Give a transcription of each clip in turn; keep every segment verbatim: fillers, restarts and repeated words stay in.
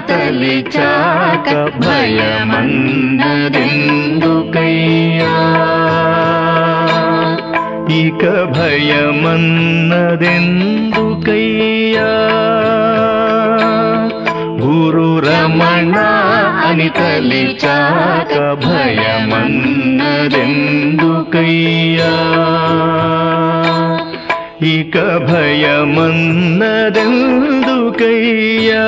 తలిచాక భయమన్నదెందుకయ్యా ఇక భయమన్నదెందుకయ్యా గురు రమణ అని తలిచాక భయమన్నదెందుకయ్యా ఇక భయమన్నదెందుకయ్యా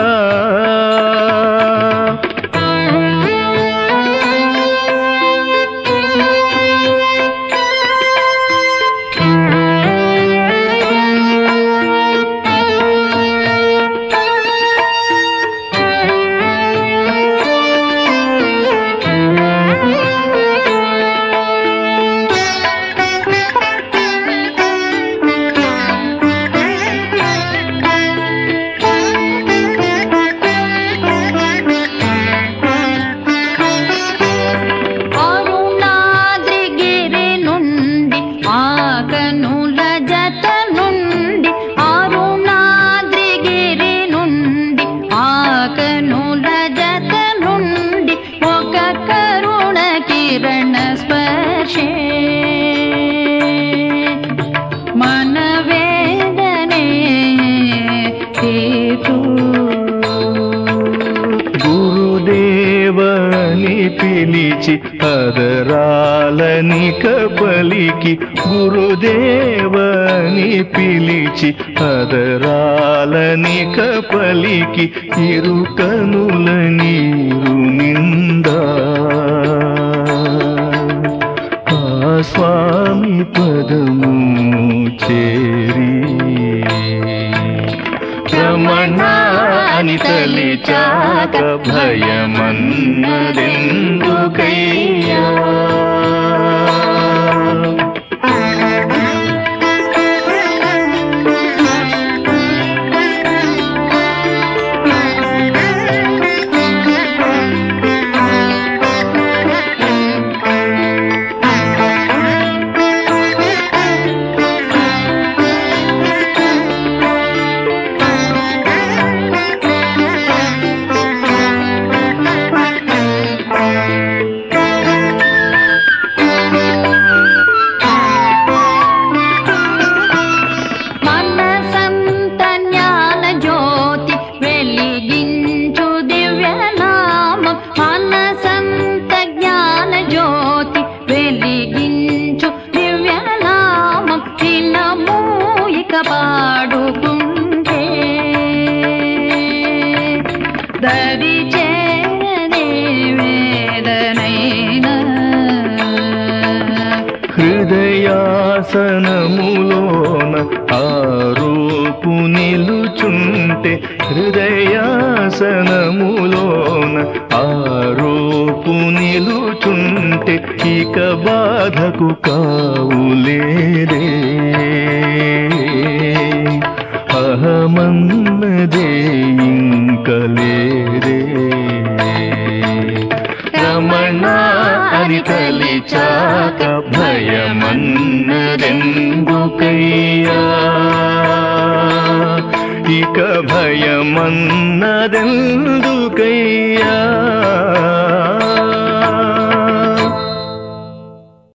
గురుదేవని పిలిచి అదరాలని కపలికి గురుదేవని పిలిచి అదరాలని కపలికి ఇరుకనుల నీరు నిందా ఆ స్వామి పదము చేరి రమణ అని తలిచాక భయమన్నదెందుకయ్యా పాడుకుంటే దరి చేరనే వేదనైన హృదయాసనములోన ఆరూపు నిలుచుంటే హృదయాసనములోన ఆరూపు నిలుచుంటే ఇక బాధకు కావులేదే అహమన్నదే ఇంకలేరే రమణ అని తలిచాక భయమన్నదెందుకయ్యా ఇక భయమన్నదెందుకయ్యా